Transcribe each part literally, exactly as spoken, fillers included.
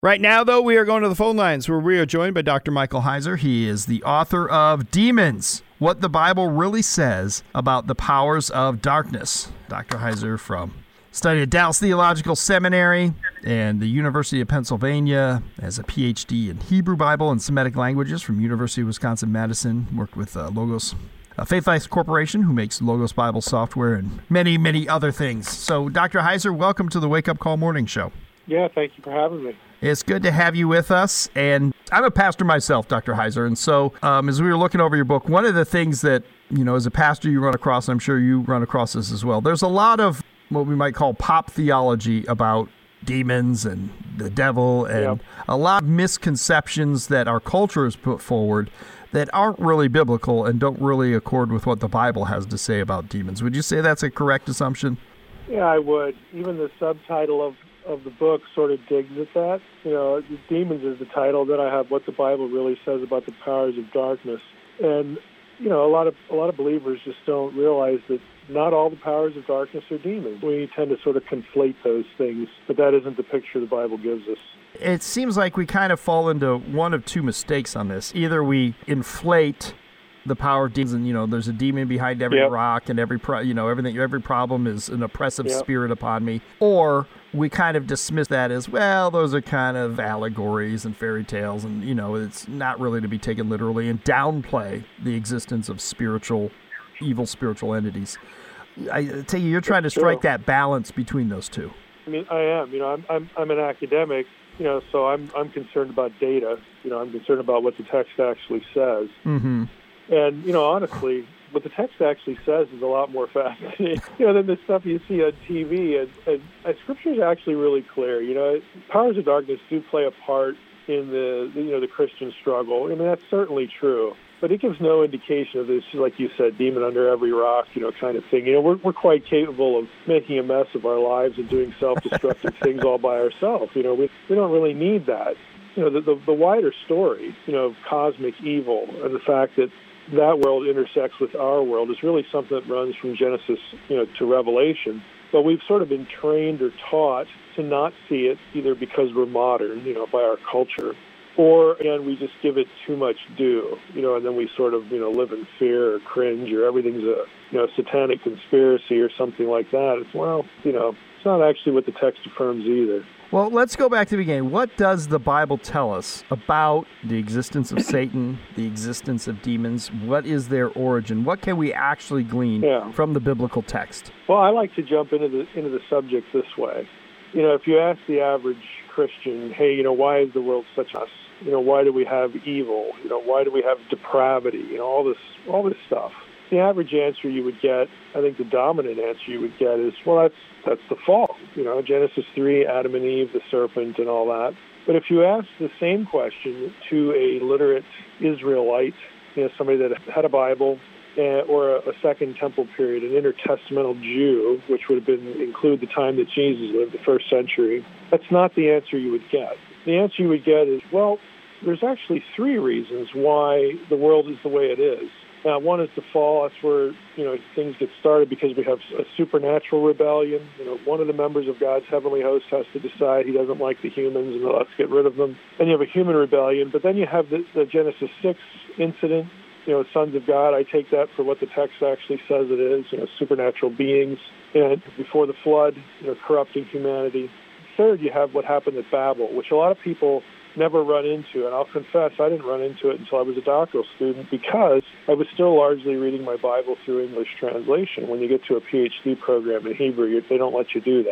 Right now, though, we are going to the phone lines where we are joined by Doctor Michael Heiser. He is the author of Demons, What the Bible Really Says About the Powers of Darkness. Doctor Heiser from studied at Dallas Theological Seminary and the University of Pennsylvania, has a P H D in Hebrew Bible and Semitic languages from University of Wisconsin-Madison, worked with uh, Logos uh, Faith Life Corporation, who makes Logos Bible software and many, many other things. So, Doctor Heiser, welcome to the Wake Up Call Morning Show. Yeah, thank you for having me. It's good to have you with us, and I'm a pastor myself, Doctor Heiser, and so um, as we were looking over your book, one of the things that, you know, as a pastor you run across, and I'm sure you run across this as well, there's a lot of what we might call pop theology about demons and the devil, and yep. a lot of misconceptions that our culture has put forward that aren't really biblical and don't really accord with what the Bible has to say about demons. Would you say that's a correct assumption? Yeah, I would. Even the subtitle of of the book sort of digs at that. You know, Demons is the title. Then I have What the Bible Really Says About the Powers of Darkness. And, you know, a lot of a lot of believers just don't realize that not all the powers of darkness are demons. We tend to sort of conflate those things, but that isn't the picture the Bible gives us. It seems like we kind of fall into one of two mistakes on this. Either we inflate the power of demons, and, you know, there's a demon behind every yep. rock, and every pro- you know everything, every problem is an oppressive yep. spirit upon me. Or we kind of dismiss that as, well, those are kind of allegories and fairy tales, and, you know, it's not really to be taken literally, and downplay the existence of spiritual, evil spiritual entities. I tell you, you're trying to strike that balance between those two. I mean, I am. You know, I'm I'm I'm an academic. You know, so I'm I'm concerned about data. You know, I'm concerned about what the text actually says. Mm-hmm. And, you know, honestly, what the text actually says is a lot more fascinating, you know, than the stuff you see on T V. And, and, and Scripture is actually really clear. You know, powers of darkness do play a part in the, the, you know, the Christian struggle. I mean, that's certainly true. But it gives no indication of this, like you said, demon under every rock, you know, kind of thing. You know, we're we're quite capable of making a mess of our lives and doing self-destructive things all by ourselves. You know, we we don't really need that. You know, the, the the wider story, you know, of cosmic evil and the fact that that world intersects with our world is really something that runs from Genesis, you know, to Revelation. But we've sort of been trained or taught to not see it, either because we're modern, you know, by our culture, or, again, we just give it too much due, you know, and then we sort of, you know, live in fear or cringe or everything's a, you know, satanic conspiracy or something like that. It's, well, you know, it's not actually what the text affirms either. Well, let's go back to the beginning. What does the Bible tell us about the existence of Satan, the existence of demons? What is their origin? What can we actually glean yeah. from the biblical text? Well, I like to jump into the into the subject this way. You know, if you ask the average Christian, hey, you know, why is the world such a mess? You know, why do we have evil? You know, why do we have depravity? You know, all this all this stuff. The average answer you would get, I think the dominant answer you would get is, well, that's that's the fall. You know, Genesis three, Adam and Eve, the serpent, and all that. But if you ask the same question to a literate Israelite, you know, somebody that had a Bible, uh, or a, a Second Temple period, an intertestamental Jew, which would have been include the time that Jesus lived, the first century, that's not the answer you would get. The answer you would get is, well, there's actually three reasons why the world is the way it is. Now, one is the fall. That's where, you know, things get started because we have a supernatural rebellion. You know, one of the members of God's heavenly host has to decide he doesn't like the humans and let's get rid of them. Then you have a human rebellion. But then you have the, the Genesis six incident, you know, sons of God. I take that for what the text actually says it is, you know, supernatural beings. And before the flood, you know, corrupting humanity. Third, you have what happened at Babel, which a lot of people never run into, and I'll confess I didn't run into it until I was a doctoral student because I was still largely reading my Bible through English translation. When you get to a P H D program in Hebrew, they don't let you do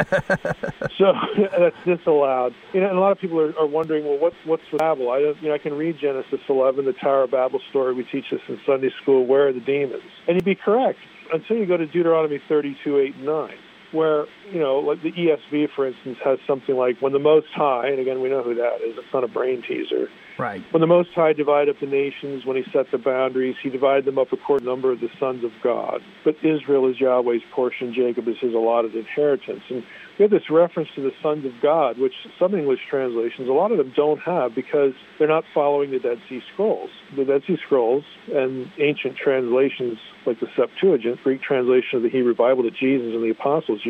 that. So that's disallowed. You know, and a lot of people are, are wondering, well, what's what's with Babel? I don't, you know, I can read Genesis eleven, the Tower of Babel story. We teach this in Sunday school. Where are the demons? And you'd be correct until you go to Deuteronomy thirty-two, eight, and nine. Where, you know, like the E S V, for instance, has something like, when the Most High, and again, we know who that is, it's not a brain teaser. Right. When the Most High divided up the nations, when he set the boundaries, he divided them up according to the number of the sons of God. But Israel is Yahweh's portion, Jacob is his allotted inheritance. And we have this reference to the sons of God, which some English translations, a lot of them don't have because they're not following the Dead Sea Scrolls. The Dead Sea Scrolls and ancient translations like the Septuagint, Greek translation of the Hebrew Bible that Jesus and the apostles used,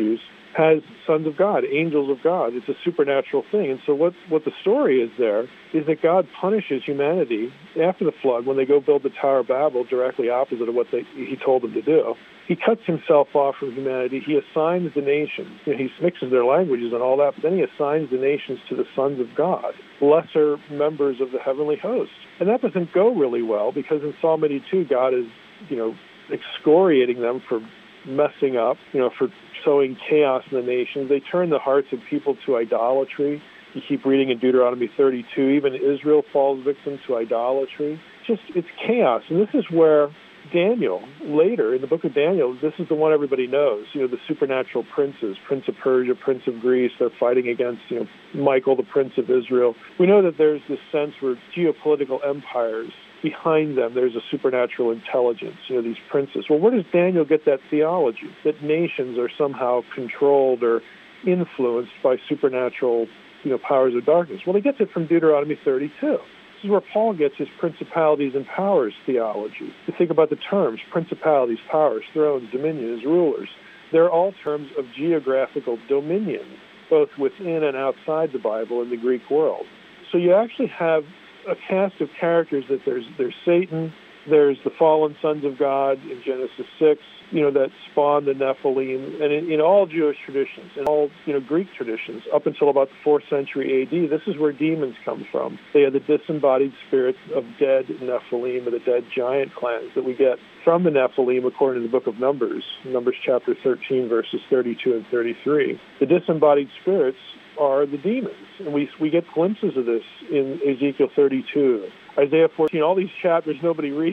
has sons of God, angels of God. It's a supernatural thing. And so what, what the story is there is that God punishes humanity after the flood when they go build the Tower of Babel, directly opposite of what they, he told them to do. He cuts himself off from humanity. He assigns the nations. You know, he mixes their languages and all that, but then he assigns the nations to the sons of God, lesser members of the heavenly host. And that doesn't go really well because in Psalm eighty-two, God is, you know, excoriating them for messing up, you know, for sowing chaos in the nations. They turn the hearts of people to idolatry. You keep reading in Deuteronomy thirty-two, even Israel falls victim to idolatry. Just, it's chaos. And this is where Daniel, later in the book of Daniel, this is the one everybody knows, you know, the supernatural princes, Prince of Persia, Prince of Greece, they're fighting against, you know, Michael, the Prince of Israel. We know that there's this sense where geopolitical empires, behind them, there's a supernatural intelligence, you know, these princes. Well, where does Daniel get that theology, that nations are somehow controlled or influenced by supernatural, you know, powers of darkness? Well, he gets it from Deuteronomy thirty-two. This is where Paul gets his principalities and powers theology. You think about the terms, principalities, powers, thrones, dominions, rulers. They're all terms of geographical dominion, both within and outside the Bible in the Greek world. So you actually have a cast of characters that there's there's Satan, there's the fallen sons of God in Genesis six, you know, that spawned the Nephilim, and in, in all Jewish traditions, in all, you know, Greek traditions, up until about the fourth century A D, this is where demons come from. They are the disembodied spirits of dead Nephilim, or the dead giant clans that we get from the Nephilim according to the book of Numbers, Numbers chapter thirteen, verses thirty-two and thirty-three. The disembodied spirits are the demons, and we we get glimpses of this in Ezekiel thirty-two, Isaiah fourteen, all these chapters nobody reads.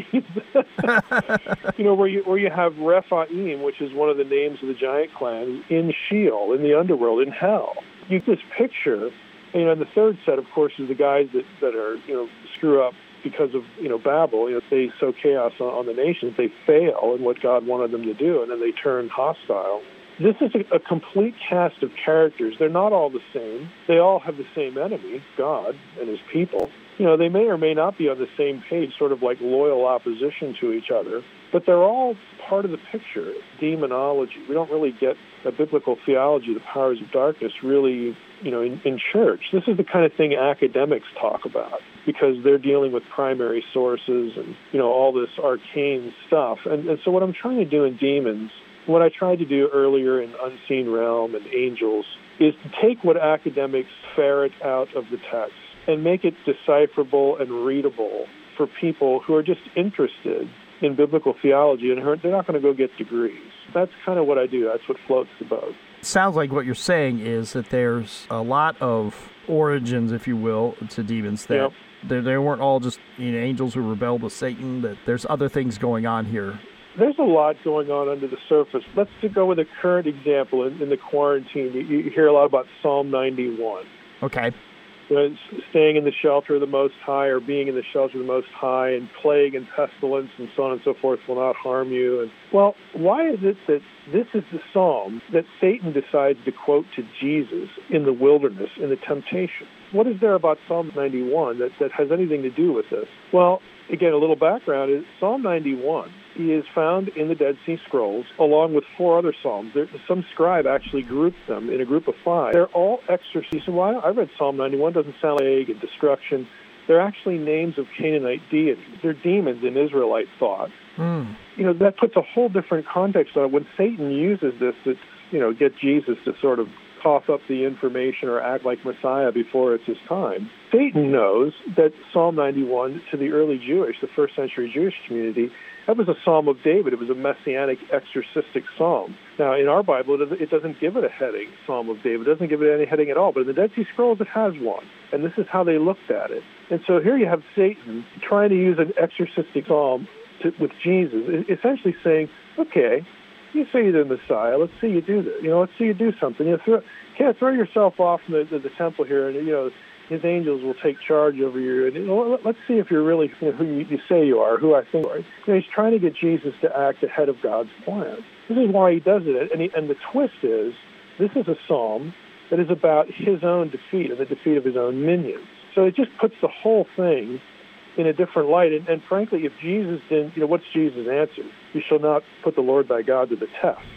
You know, where you where you have Rephaim, which is one of the names of the giant clan, in Sheol, in the underworld, in hell. You get this picture, you know, and the third set, of course, is the guys that, that are, you know, screw up because of, you know, Babel. You know, they sow chaos on, on the nations. They fail in what God wanted them to do, and then they turn hostile. This is a, a complete cast of characters. They're not all the same. They all have the same enemy, God and his people. You know, they may or may not be on the same page, sort of like loyal opposition to each other, but they're all part of the picture, demonology. We don't really get a biblical theology, the powers of darkness, really, you know, in, in church. This is the kind of thing academics talk about because they're dealing with primary sources and, you know, all this arcane stuff. And, and so what I'm trying to do in Demons, what I tried to do earlier in Unseen Realm and Angels, is to take what academics ferret out of the text and make it decipherable and readable for people who are just interested in biblical theology, and they're not going to go get degrees. That's kind of what I do. That's what floats the boat. Sounds like what you're saying is that there's a lot of origins, if you will, to demons, that yep. they, they weren't all just, you know, angels who rebelled with Satan, that there's other things going on here. There's a lot going on under the surface. Let's go with a current example in, in the quarantine. You, you hear a lot about Psalm ninety-one. Okay. You know, staying in the shelter of the Most High, or being in the shelter of the Most High, and plague and pestilence and so on and so forth will not harm you. And well, why is it that this is the psalm that Satan decides to quote to Jesus in the wilderness, in the temptation? What is there about Psalm ninety-one that, that has anything to do with this? Well, again, a little background is Psalm ninety-one is found in the Dead Sea Scrolls along with four other psalms. There, some scribe actually grouped them in a group of five. They're all exorcisms. Well, I read Psalm ninety-one. Doesn't sound like plague and destruction. They're actually names of Canaanite deities. They're demons in Israelite thought. Mm. You know, that puts a whole different context on it. When Satan uses this to, you know, get Jesus to sort of cough up the information or act like Messiah before it's his time, Satan knows that Psalm ninety-one, to the early Jewish, the first century Jewish community, that was a Psalm of David. It was a messianic exorcistic psalm. Now, in our Bible, it doesn't give it a heading, Psalm of David. It doesn't give it any heading at all. But in the Dead Sea Scrolls, it has one. And this is how they looked at it. And so here you have Satan trying to use an exorcistic psalm to, with Jesus, essentially saying, okay, you say you're the Messiah. Let's see you do this. You know, let's see you do something. You know, throw, can't throw yourself off in the, the, the temple here, and, you know, his angels will take charge over you. And, you know, let's see if you're really, you know, who you, you say you are, who I think you are. You know, he's trying to get Jesus to act ahead of God's plan. This is why he does it. And, he, and the twist is, this is a psalm that is about his own defeat and the defeat of his own minions. So it just puts the whole thing in a different light. And, and frankly, if Jesus didn't, you know, what's Jesus' answer? You shall not put the Lord thy God to the test.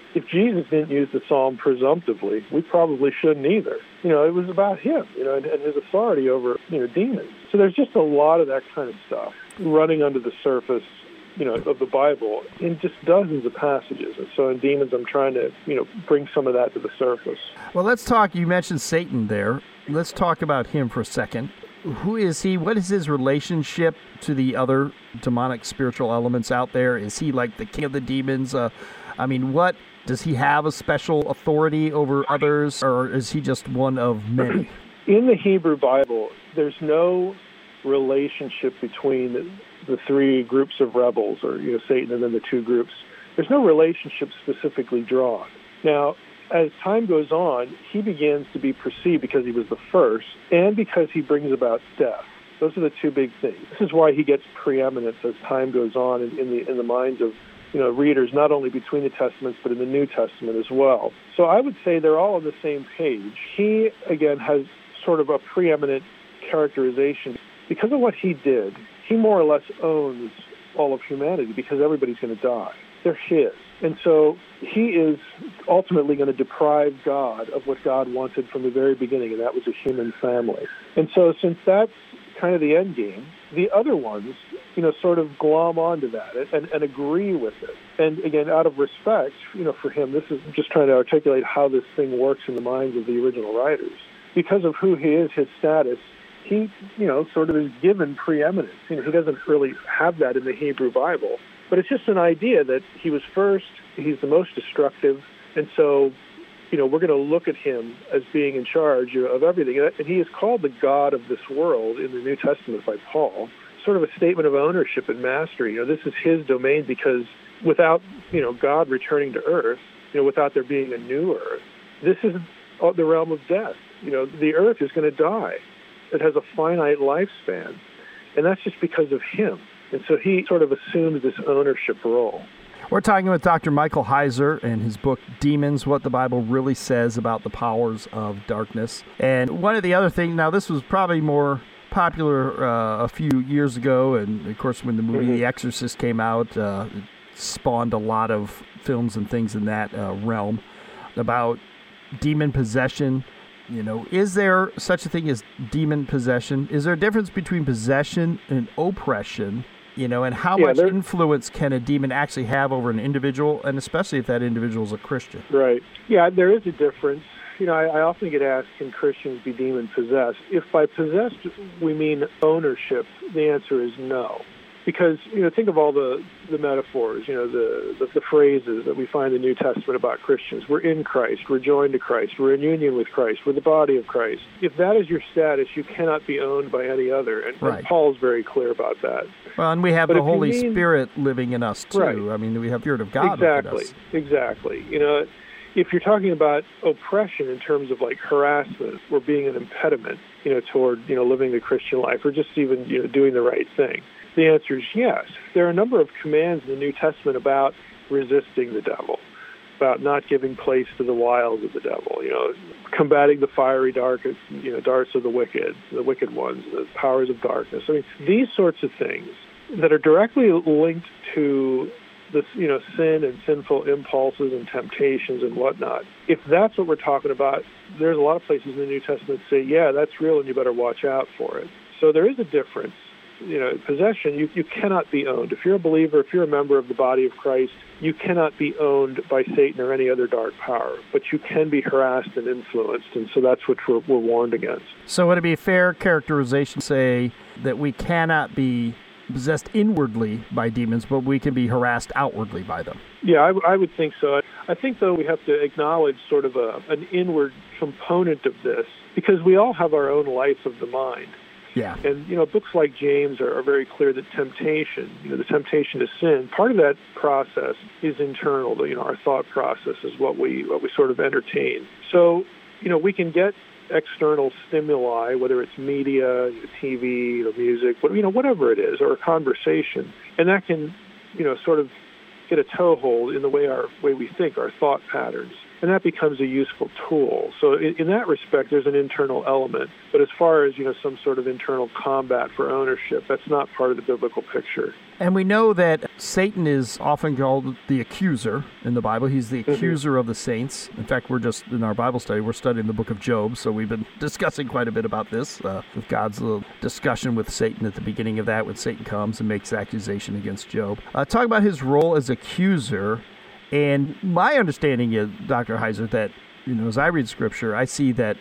if Jesus didn't use the psalm presumptively, we probably shouldn't either. You know, it was about him, you know, and, and his authority over, you know, demons. So there's just a lot of that kind of stuff running under the surface, you know, of the Bible in just dozens of passages. And so in Demons, I'm trying to, you know, bring some of that to the surface. Well, let's talk, you mentioned Satan there. Let's talk about him for a second. Who is he? What is his relationship to the other demonic spiritual elements out there? Is he like the king of the demons? Uh, I mean, what, does he have a special authority over others, or is he just one of many? In the Hebrew Bible, there's no relationship between the, the three groups of rebels, or, you know, Satan and then the two groups. There's no relationship specifically drawn. Now, as time goes on, he begins to be perceived because he was the first and because he brings about death. Those are the two big things. This is why he gets preeminence as time goes on in, in the in the minds of, you know, readers, not only between the Testaments, but in the New Testament as well. So I would say they're all on the same page. He, again, has sort of a preeminent characterization. Because of what he did, he more or less owns all of humanity because everybody's going to die. They're his. And so he is ultimately going to deprive God of what God wanted from the very beginning, and that was a human family. And so since that's kind of the end game, the other ones, you know, sort of glom onto that and, and agree with it. And again, out of respect, you know, for him, this is just trying to articulate how this thing works in the minds of the original writers. Because of who he is, his status, he, you know, sort of is given preeminence. You know, he doesn't really have that in the Hebrew Bible. But it's just an idea that he was first, he's the most destructive, and so, you know, we're going to look at him as being in charge of everything. And he is called the God of this world in the New Testament by Paul, sort of a statement of ownership and mastery. You know, this is his domain because without, you know, God returning to earth, you know, without there being a new earth, this is the realm of death. You know, the earth is going to die. It has a finite lifespan, and that's just because of him. And so he sort of assumes this ownership role. We're talking with Doctor Michael Heiser and his book, Demons, What the Bible Really Says About the Powers of Darkness. And one of the other things, now this was probably more popular uh, a few years ago, and of course when the movie mm-hmm. The Exorcist came out, uh, it spawned a lot of films and things in that uh, realm about demon possession. You know, is there such a thing as demon possession? Is there a difference between possession and oppression? You know, and how yeah, much influence can a demon actually have over an individual, and especially if that individual is a Christian? Right. Yeah, there is a difference. You know, I, I often get asked, can Christians be demon-possessed? If by possessed we mean ownership, the answer is no. Because, you know, think of all the, the metaphors, you know, the, the the phrases that we find in the New Testament about Christians. We're in Christ. We're joined to Christ. We're in union with Christ. We're the body of Christ. If that is your status, you cannot be owned by any other. And, right. and Paul's very clear about that. Well, and we have but the Holy mean, Spirit living in us, too. Right. I mean, we have the Spirit of God exactly, within us. Exactly. You know, if you're talking about oppression in terms of, like, harassment or being an impediment, you know, toward, you know, living the Christian life or just even, you know, doing the right thing, the answer is yes. There are a number of commands in the New Testament about resisting the devil, about not giving place to the wiles of the devil, you know, combating the fiery dark, you know, darts of the wicked, the wicked ones, the powers of darkness. I mean, these sorts of things that are directly linked to the, you know, sin and sinful impulses and temptations and whatnot. If that's what we're talking about, there's a lot of places in the New Testament that say, yeah, that's real and you better watch out for it. So there is a difference. You know, possession, you, you cannot be owned. If you're a believer, if you're a member of the body of Christ, you cannot be owned by Satan or any other dark power. But you can be harassed and influenced, and so that's what we're, we're warned against. So would it be a fair characterization to say that we cannot be possessed inwardly by demons, but we can be harassed outwardly by them? Yeah, I, I would think so. I think, though, we have to acknowledge sort of a, an inward component of this, because we all have our own life of the mind. Yeah. And, you know, books like James are, are very clear that temptation, you know, the temptation to sin, part of that process is internal. You know, our thought process is what we what we sort of entertain. So, you know, we can get external stimuli, whether it's media, you know, T V, you know, music, you know, whatever it is, or a conversation, and that can, you know, sort of get a toehold in the way our way we think, our thought patterns. and that becomes a useful tool. So in, in that respect, there's an internal element. But as far as, you know, some sort of internal combat for ownership, that's not part of the biblical picture. And we know that Satan is often called the accuser in the Bible. He's the accuser mm-hmm. of the saints. In fact, we're just, in our Bible study, we're studying the book of Job, so we've been discussing quite a bit about this, uh, with God's little discussion with Satan at the beginning of that, when Satan comes and makes accusation against Job. Uh, talk about his role as accuser. And my understanding is, Doctor Heiser, that, you know, as I read Scripture, I see that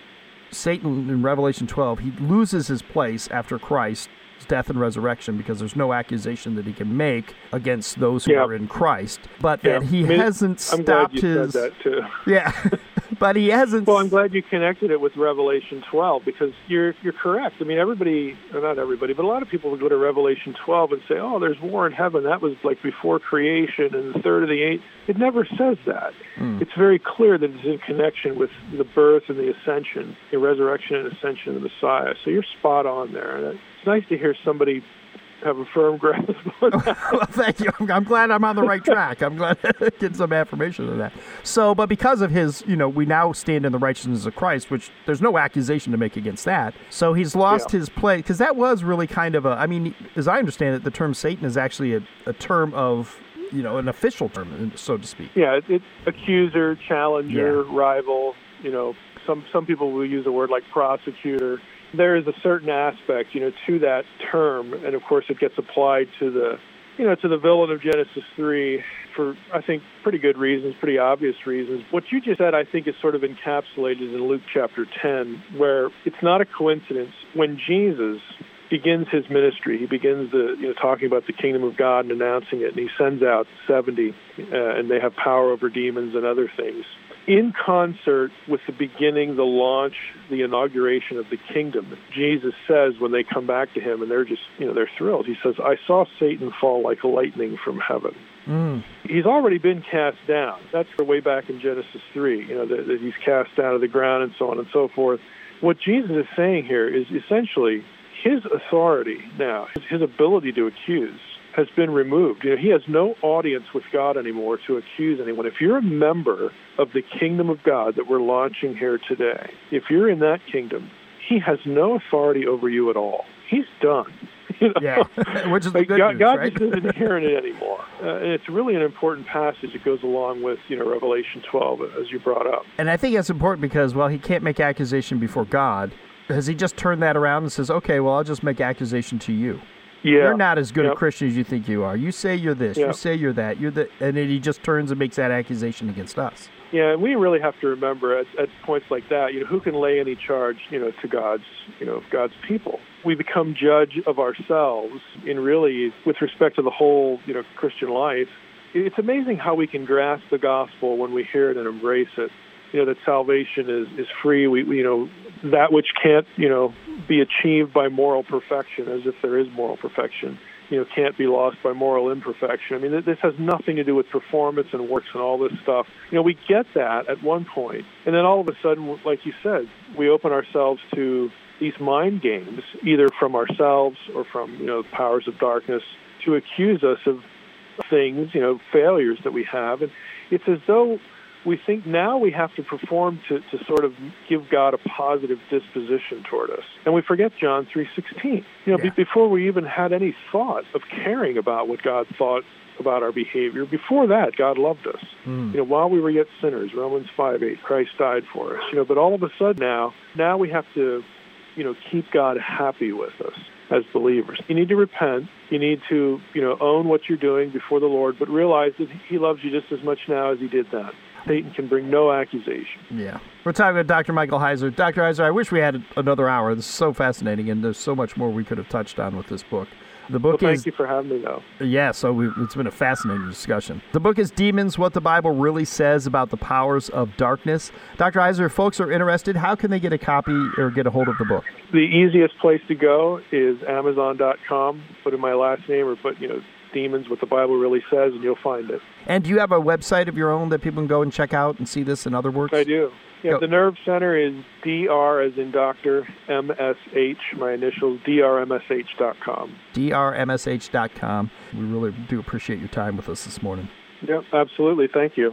Satan in Revelation twelve, he loses his place after Christ's death and resurrection because there's no accusation that he can make against those who yeah. are in Christ. But yeah. that he I mean, hasn't I'm stopped glad you his... said that, too. Yeah. But he hasn't... Well, I'm glad you connected it with Revelation twelve, because you're you're correct. I mean, everybody, or not everybody, but a lot of people would go to Revelation twelve and say, oh, there's war in heaven. That was like before creation and the third of the eighth. It never says that. Mm. It's very clear that it's in connection with the birth and the ascension, the resurrection and ascension of the Messiah. So you're spot on there. And it's nice to hear somebody have a firm grasp on that. Well, thank you. I'm glad I'm on the right track. I'm glad to get some affirmation of that. So, but because of his, you know, we now stand in the righteousness of Christ, which there's no accusation to make against that. So he's lost yeah. his place, because that was really kind of a, I mean, as I understand it, the term Satan is actually a, a term of, you know, an official term, so to speak. Yeah, it's it, accuser, challenger, yeah. rival, you know, some, some people will use a word like prosecutor. There is a certain aspect, you know, to that term, and of course it gets applied to the, you know, to the villain of Genesis three for, I think, pretty good reasons, pretty obvious reasons. What you just said, I think, is sort of encapsulated in Luke chapter ten, where it's not a coincidence. When Jesus begins his ministry, he begins the, you know, talking about the kingdom of God and announcing it, and he sends out seventy, uh, and they have power over demons and other things. In concert with the beginning, the launch, the inauguration of the kingdom, Jesus says when they come back to him, and they're just, you know, they're thrilled. He says, I saw Satan fall like lightning from heaven. Mm. He's already been cast down. That's the way back in Genesis three, you know, that, that he's cast down to the ground and so on and so forth. What Jesus is saying here is essentially his authority now, his, his ability to accuse, has been removed. You know, he has no audience with God anymore to accuse anyone. If you're a member of the kingdom of God that we're launching here today, if you're in that kingdom, he has no authority over you at all. He's done. You know? Yeah, which is the like good God, news, God right? just isn't hearing it anymore. Uh, and it's really an important passage that goes along with, you know, Revelation twelve, as you brought up. And I think that's important because, well, he can't make accusation before God. Has he just turned that around and says, okay, well, I'll just make accusation to you? Yeah. You're not as good yep. a Christian as you think you are. You say you're this. Yep. You say you're that. You're the, and then he just turns and makes that accusation against us. Yeah, and we really have to remember at, at points like that, you know, who can lay any charge, you know, to God's, you know, God's people? We become judge of ourselves in really, with respect to the whole, you know, Christian life. It's amazing how we can grasp the gospel when we hear it and embrace it. You know, that salvation is, is free. We, we, you know, that which can't, you know, be achieved by moral perfection, as if there is moral perfection, you know, can't be lost by moral imperfection. I mean, this has nothing to do with performance and works and all this stuff. You know, we get that at one point, and then all of a sudden, like you said, we open ourselves to these mind games, either from ourselves or from, you know, powers of darkness, to accuse us of things, you know, failures that we have. And it's as though we think now we have to perform to, to sort of give God a positive disposition toward us. And we forget John three sixteen. You know, yeah. be, before we even had any thought of caring about what God thought about our behavior, before that, God loved us. Mm. You know, while we were yet sinners, Romans five eight, Christ died for us. You know, but all of a sudden now, now we have to, you know, keep God happy with us as believers. You need to repent. You need to, you know, own what you're doing before the Lord, but realize that he loves you just as much now as he did then. Satan can bring no accusation. Yeah. We're talking with Doctor Michael Heiser. Doctor Heiser, I wish we had another hour. This is so fascinating, and there's so much more we could have touched on with this book. The book well, is... Thank you for having me, though. Yeah, so we, it's been a fascinating discussion. The book is Demons, What the Bible Really Says About the Powers of Darkness. Doctor Heiser, if folks are interested, how can they get a copy or get a hold of the book? The easiest place to go is amazon dot com. Put in my last name or put, you know, Demons, What the Bible Really Says, and you'll find it. And do you have a website of your own that people can go and check out and see this and other works? I do. Yeah, go. The Nerve Center is D R as in Doctor M S H, my initials, D R M S H dot com. D R M S H dot com. We really do appreciate your time with us this morning. Yep, absolutely. Thank you.